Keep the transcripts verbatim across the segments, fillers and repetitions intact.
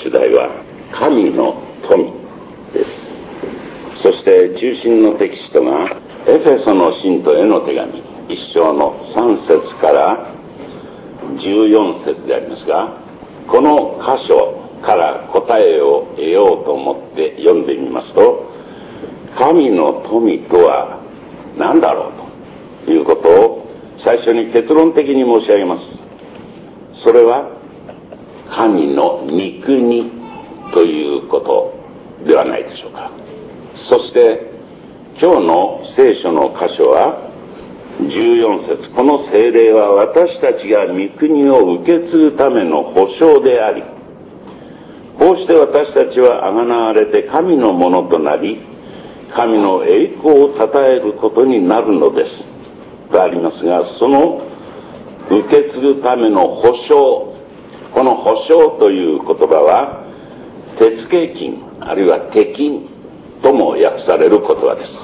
主題は神の富です。そして中心のテキストがエフェソの信徒への手紙一章のさん節からじゅうよん節でありますが、この箇所から答えを得ようと思って読んでみますと、神の富とは何だろうということを最初に結論的に申し上げます。それは神の御国ということではないでしょうか。そして今日の聖書の箇所はじゅうよん節、この聖霊は私たちが御国を受け継ぐための保証であり、こうして私たちはあがなわれて神のものとなり、神の栄光をたたえることになるのですとありますが、その受け継ぐための保証、この保証という言葉は手付金あるいは手金とも訳される言葉です。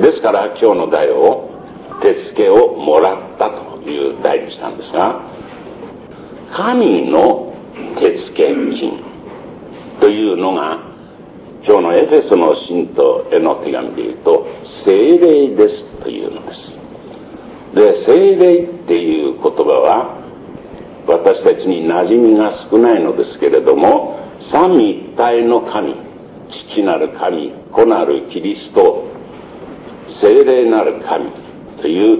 ですから今日の題を手付をもらったという題にしたんですが、神の手付金というのが今日のエフェソの信徒への手紙で言うと聖霊ですというのです。で、聖霊っていう言葉は私たちに馴染みが少ないのですけれども、三位一体の神、父なる神、子なるキリスト、聖霊なる神という、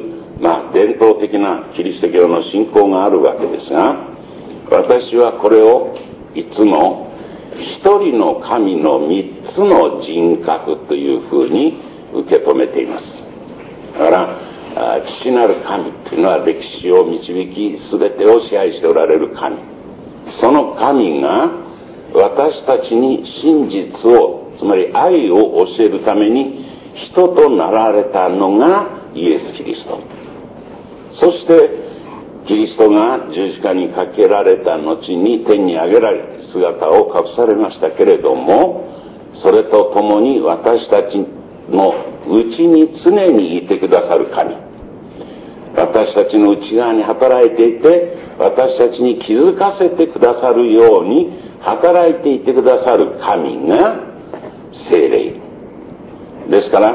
まあ、伝統的なキリスト教の信仰があるわけですが、私はこれをいつも一人の神の三つの人格というふうに受け止めています。だから父なる神というのは歴史を導き全てを支配しておられる神、その神が私たちに真実を、つまり愛を教えるために人となられたのがイエス・キリスト。そしてキリストが十字架にかけられた後に天に上げられて姿を隠されましたけれども、それとともに私たちのうちに常にいてくださる神、私たちの内側に働いていて私たちに気づかせてくださるように働いていてくださる神が聖霊ですから、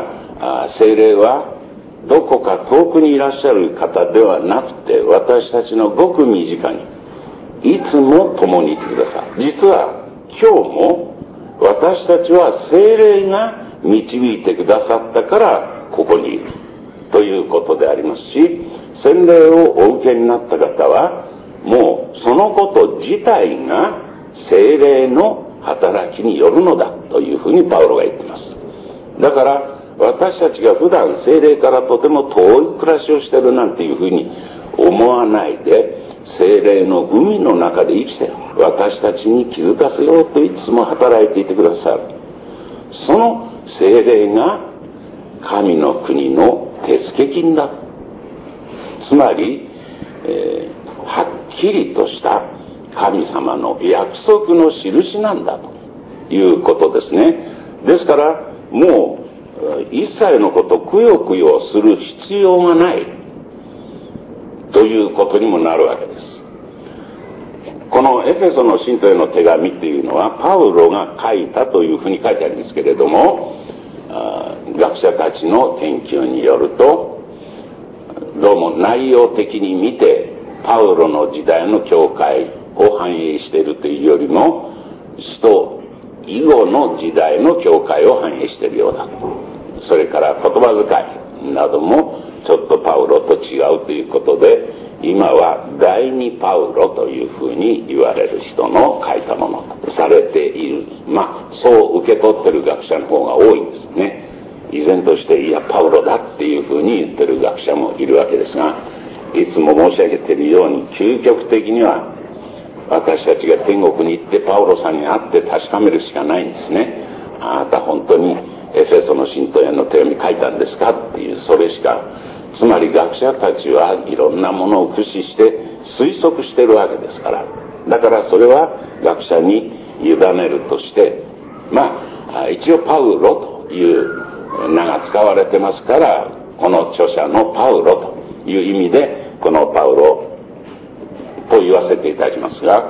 聖霊はどこか遠くにいらっしゃる方ではなくて、私たちのごく身近にいつも共にいてくださる。実は今日も私たちは聖霊が導いてくださったからここにいるということでありますし、洗礼をお受けになった方はもうそのこと自体が聖霊の働きによるのだというふうにパウロが言っています。だから私たちが普段聖霊からとても遠い暮らしをしているなんていうふうに思わないで、聖霊の海の中で生きて私たちに気づかせようといつも働いていてくださる。その聖霊が神の国の手付金だ。つまり、えー、はっきりとした神様の約束の印なんだということですね。ですからもう一切のことくよくよする必要がないということにもなるわけです。このエフェソの信徒への手紙っていうのはパウロが書いたというふうに書いてありますけれども、学者たちの研究によるとどうも内容的に見てパウロの時代の教会を反映しているというよりも使徒以後の時代の教会を反映しているようだ。それから言葉遣いなどもちょっとパウロと違うということで、今は第二パウロというふうに言われる人の書いたものとされている。まあそう受け取っている学者の方が多いんですね。依然としていやパウロだっていうふうに言ってる学者もいるわけですが、いつも申し上げているように究極的には私たちが天国に行ってパウロさんに会って確かめるしかないんですね。あなた本当にエフェソの信徒への手紙書いたんですかっていう、それしか。つまり学者たちはいろんなものを駆使して推測しているわけですから、だからそれは学者に委ねるとして、まあ一応パウロという名が使われてますから、この著者のパウロという意味でこのパウロと言わせていただきますが、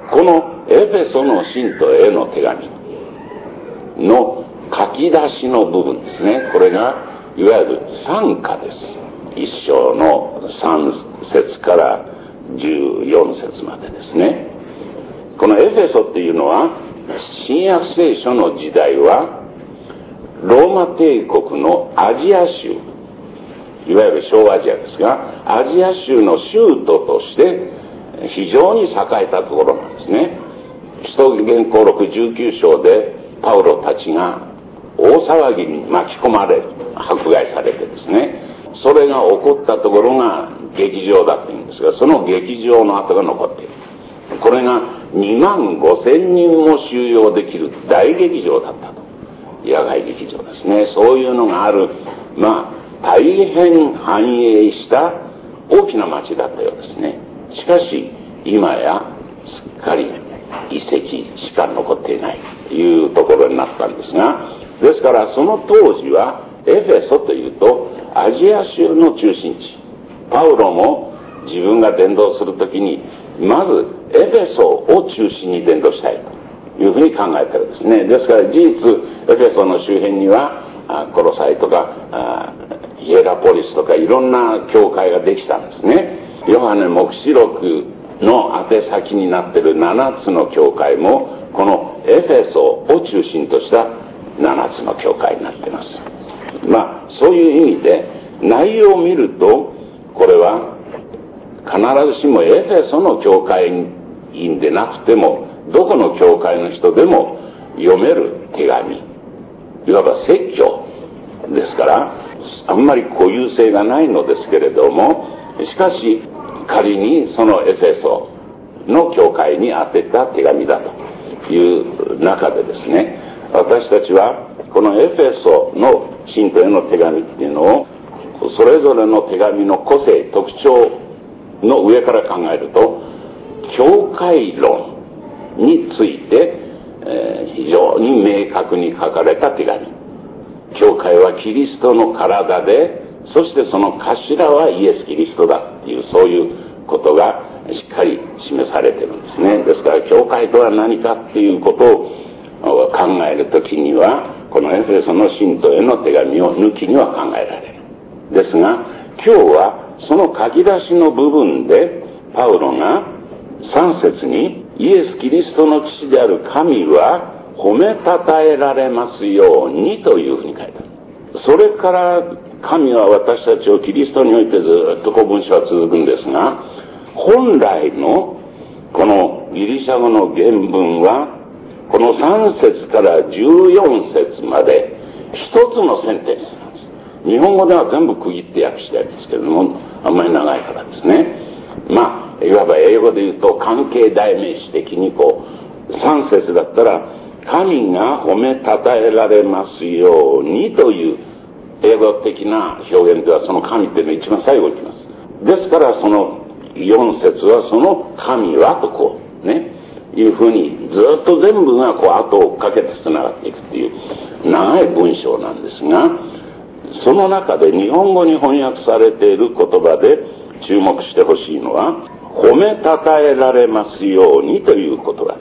このエフェソの信徒への手紙の書き出しの部分ですね。これがいわゆる賛歌です。一章の三節から十四節までですね。このエフェソっていうのは、新約聖書の時代はローマ帝国のアジア州、いわゆる小アジアですが、アジア州の州都として非常に栄えたところなんですね。使徒言行録じゅうきゅう章でパウロたちが大騒ぎに巻き込まれる、迫害されてですね、それが起こったところが劇場だっていうんですが、その劇場の跡が残っている。これがにまんごせんにんも収容できる大劇場だったと。野外劇場ですね。そういうのがある、まあ大変繁栄した大きな町だったようですね。しかし今やすっかり遺跡しか残っていないというところになったんですが、ですからその当時はエフェソというとアジア州の中心地。パウロも自分が伝道するときにまずエフェソを中心に伝道したいというふうに考えてるんですね。ですから事実エフェソの周辺にはコロサイとかヒエラポリスとかいろんな教会ができたんですね。ヨハネ黙示録の宛先になっているななつの教会もこのエフェソを中心としたななつの教会になっています。まあそういう意味で内容を見るとこれは必ずしもエフェソの教会員でなくてもどこの教会の人でも読める手紙、いわば説教ですからあんまり固有性がないのですけれども、しかし仮にそのエフェソの教会に宛てた手紙だという中でですね、私たちはこのエフェソの信徒への手紙っていうのをそれぞれの手紙の個性特徴の上から考えると教会論について、えー、非常に明確に書かれた手紙。教会はキリストの体で、そしてその頭はイエス・キリストだっていうそういうことがしっかり示されてるんですね。ですから教会とは何かっていうことを考えるときにはこのエフェソの信徒への手紙を抜きには考えられる。ですが今日はその書き出しの部分でパウロがさん節にイエス・キリストの父である神は褒めたたえられますようにというふうに書いてある。それから神は私たちをキリストにおいてずっとこう文章は続くんですが、本来のこのギリシャ語の原文はこのさん節からじゅうよん節まで一つのセンテンスなんです。日本語では全部区切って訳してあるんですけれども、あんまり長いからですね。まあいわば英語で言うと関係代名詞的にこうさん節だったら神が褒めたたえられますようにという英語的な表現ではその神っていうのが一番最後に来ます。ですからそのよん節はその神はとこうねいうふうにずっと全部がこう後を追っかけてつながっていくっていう長い文章なんですが、その中で日本語に翻訳されている言葉で注目してほしいのは褒めたたえられますようにという言葉です。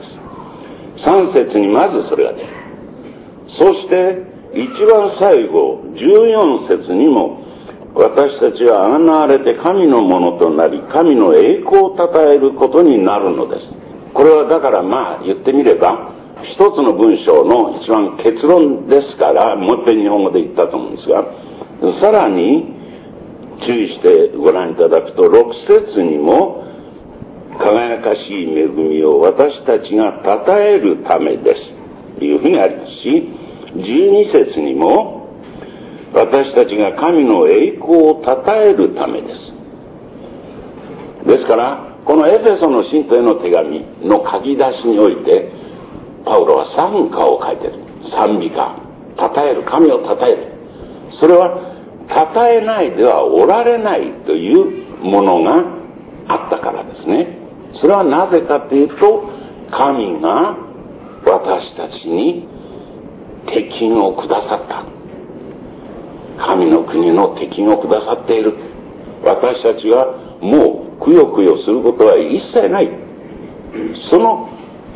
さん節にまずそれが出る。そして一番最後じゅうよん節にも私たちはあがなわれて神のものとなり神の栄光をたたえることになるのです。これはだからまあ言ってみれば一つの文章の一番結論ですからもう一遍日本語で言ったと思うんですが、さらに注意してご覧いただくとろく節にも輝かしい恵みを私たちがたたえるためですというふうにありますし、じゅうに節にも私たちが神の栄光をたたえるためです。ですからこのエフェソの信徒への手紙の書き出しにおいてパウロは賛歌を書いている。賛美歌、たたえる、神をたたえる。それはたたえないではおられないというものがあったからですね。それはなぜかというと神が私たちに手金をくださった。神の国の手金をくださっている。私たちはもうくよくよすることは一切ない。その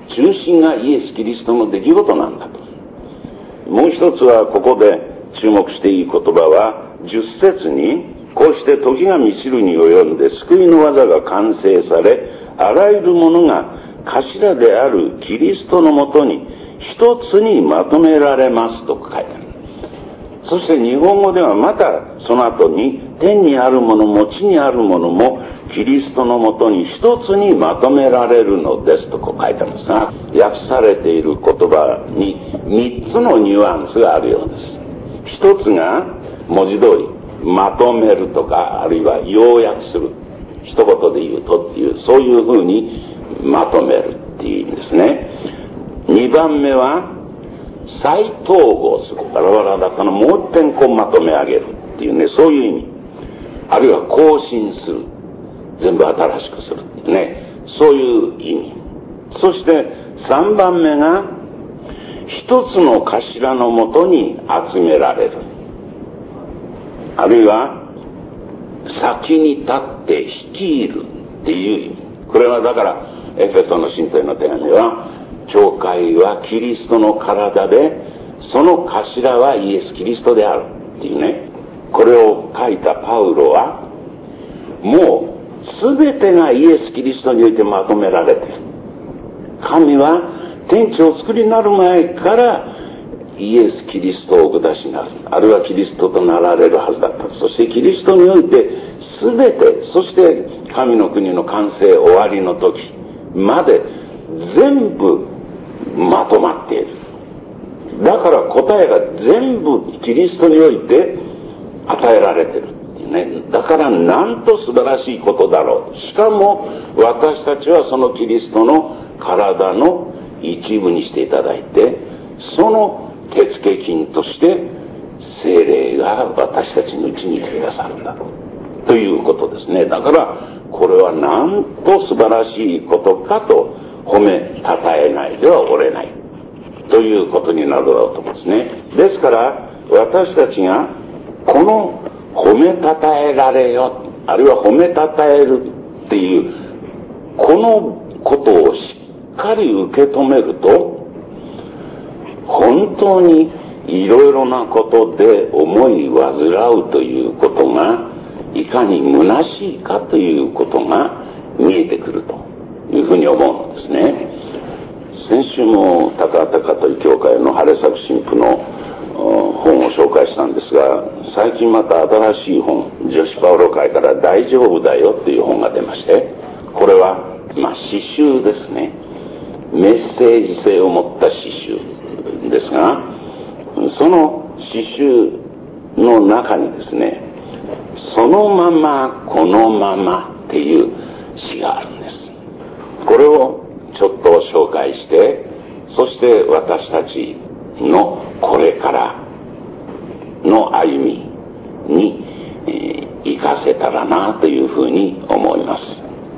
中心がイエス・キリストの出来事なんだと。もう一つはここで注目していい言葉は、十節に、こうして時が満ちるに及んで救いの技が完成され、あらゆるものが頭であるキリストのもとに一つにまとめられますと書いてある。そして日本語ではまたその後に、天にあるものも地にあるものもキリストのもとに一つにまとめられるのですとこう書いてあるんですが、訳されている言葉に三つのニュアンスがあるようです。一つが文字通りまとめるとか、あるいは要約する、一言で言うとっていう、そういうふうにまとめるっていう意味ですね。二番目は再統合する、バラバラだからもう一遍こうまとめ上げるっていうね、そういう意味。あるいは更新する、全部新しくするっていうね、そういう意味。そして三番目が一つの頭のもとに集められる、あるいは先に立って率いるっていう意味。これはだからエフェソの信徒への手紙は、教会はキリストの体で、その頭はイエス・キリストであるっていうね、これを書いたパウロは、もう全てがイエス・キリストにおいてまとめられている。神は天地を作りになる前からイエス・キリストをお下しになる、あるいはキリストとなられるはずだった。そしてキリストにおいて全て、そして神の国の完成終わりの時まで全部まとまっている。だから答えが全部キリストにおいて与えられているっていうね。だからなんと素晴らしいことだろう。しかも私たちはそのキリストの体の一部にしていただいて、その手付金として聖霊が私たちのうちにいてくださるんだということですね。だからこれはなんと素晴らしいことかと褒めたたえないではおれないということになるだろうと思うんですね。ですから私たちがこの褒めたたえられよ、あるいは褒めたたえるっていうこのことをしっかり受け止めると、本当にいろいろなことで思い煩うということがいかに虚しいかということが見えてくるというふうに思うのですね。先週も高々という教会の晴作神父の本を紹介したんですが、最近また新しい本、女子パウロ会から大丈夫だよという本が出まして、これはまあ詩集ですね。メッセージ性を持った詩集ですが、その詩集の中にですね、そのままこのままっていう詩があるんです。これをちょっと紹介して、そして私たちのこれからの歩みに、えー、生かせたらなというふうに思います。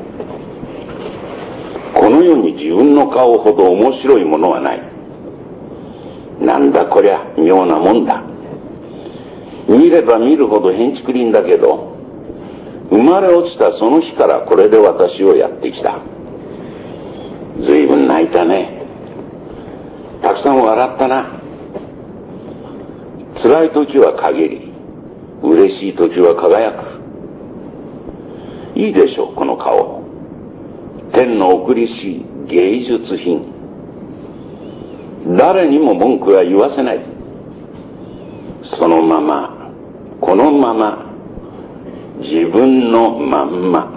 この世に自分の顔ほど面白いものはない。なんだこりゃ妙なもんだ。見れば見るほどへんちくりんだけど、生まれ落ちたその日からこれで私をやってきた。ずいぶん泣いたね。たくさん笑ったな。辛い時は陰り、嬉しい時は輝く。いいでしょう、この顔。天の贈りし芸術品。誰にも文句は言わせない。そのまま、このまま、自分のまんま。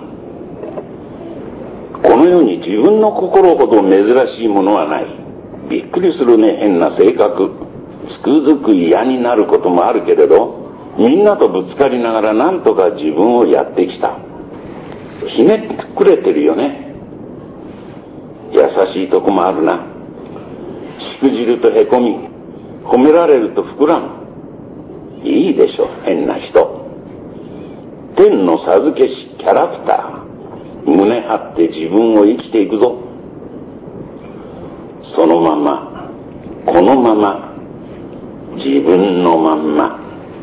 この世に自分の心ほど珍しいものはない。びっくりするね、変な性格。つくづく嫌になることもあるけれど、みんなとぶつかりながらなんとか自分をやってきた。ひねってくれてるよね。優しいとこもあるな。しくじるとへこみ、褒められると膨らむ。いいでしょ、変な人。天の授けしキャラクター。胸張って自分を生きていくぞ。そのまま、このまま、自分のまんま。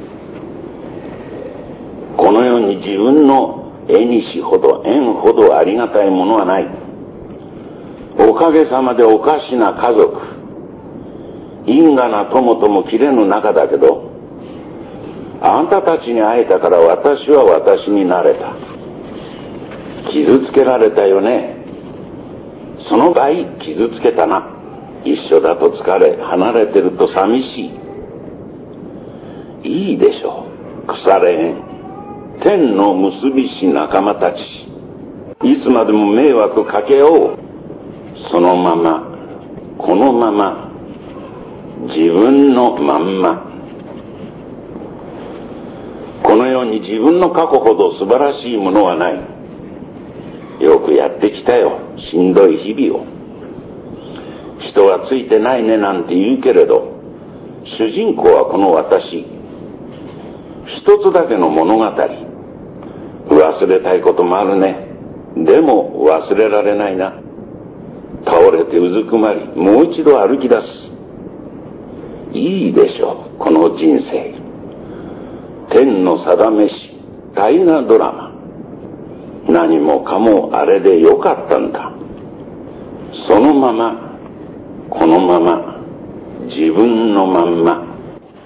この世に自分の絵にしほど縁ほどありがたいものはない。大おかげさまでおかしな家族、因果な友とも切れぬ仲だけど、あんたたちに会えたから私は私になれた。傷つけられたよね。その倍傷つけたな。一緒だと疲れ、離れてると寂しい。いいでしょう。腐れへん。天の結びし仲間たち。いつまでも迷惑かけよう。そのまま、このまま、自分のまんま。この世に自分の過去ほど素晴らしいものはない。よくやってきたよ、しんどい日々を。人はついてないねなんて言うけれど、主人公はこの私。一つだけの物語。忘れたいこともあるね。でも忘れられないな。倒れてうずくまり、もう一度歩き出す。いいでしょう、この人生。天の定めし大河ドラマ。何もかもあれでよかったんだ。そのまま、このまま、自分のまんま。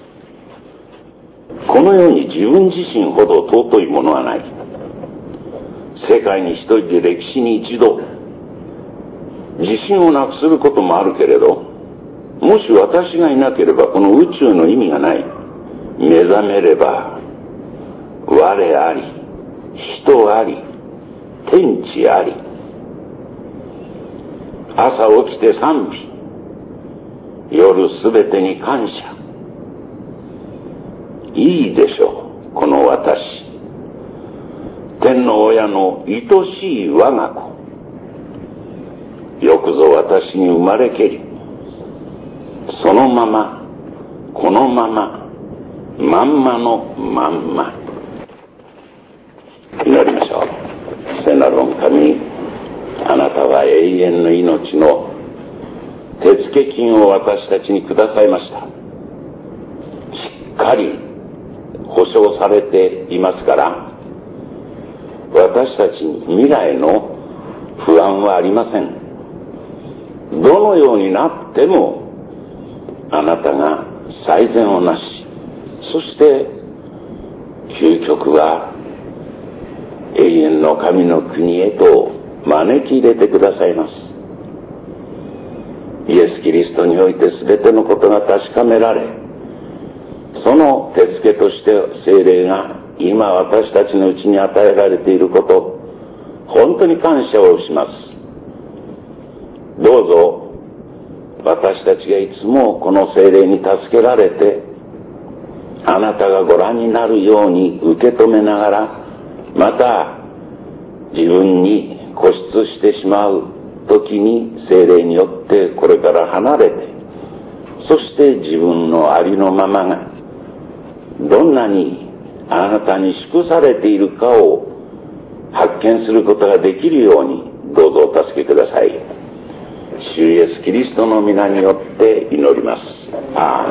この世に自分自身ほど尊いものはない。世界に一人で歴史に一度、自信をなくすることもあるけれど、もし私がいなければこの宇宙の意味がない。目覚めれば、我あり、人あり、天地あり。朝起きて賛美、夜すべてに感謝。いいでしょう、この私。天の親の愛しい我が子。よくぞ私に生まれけり。そのまま、このまま、まんまのまんま。祈りましょう。聖なる御神、あなたは永遠の命の手付金を私たちにくださいました。しっかり保証されていますから、私たちに未来の不安はありません。どのようになってもあなたが最善をなし、そして究極は永遠の神の国へと招き入れてくださいます。イエス・キリストにおいて全てのことが確かめられ、その手付けとして聖霊が今私たちのうちに与えられていること、本当に感謝をします。どうぞ私たちがいつもこの聖霊に助けられて、あなたがご覧になるように受け止めながら、また自分に固執してしまう時に聖霊によってこれから離れて、そして自分のありのままがどんなにあなたに祝されているかを発見することができるようにどうぞお助けください。主イエスキリストの皆によって祈ります。アーメン。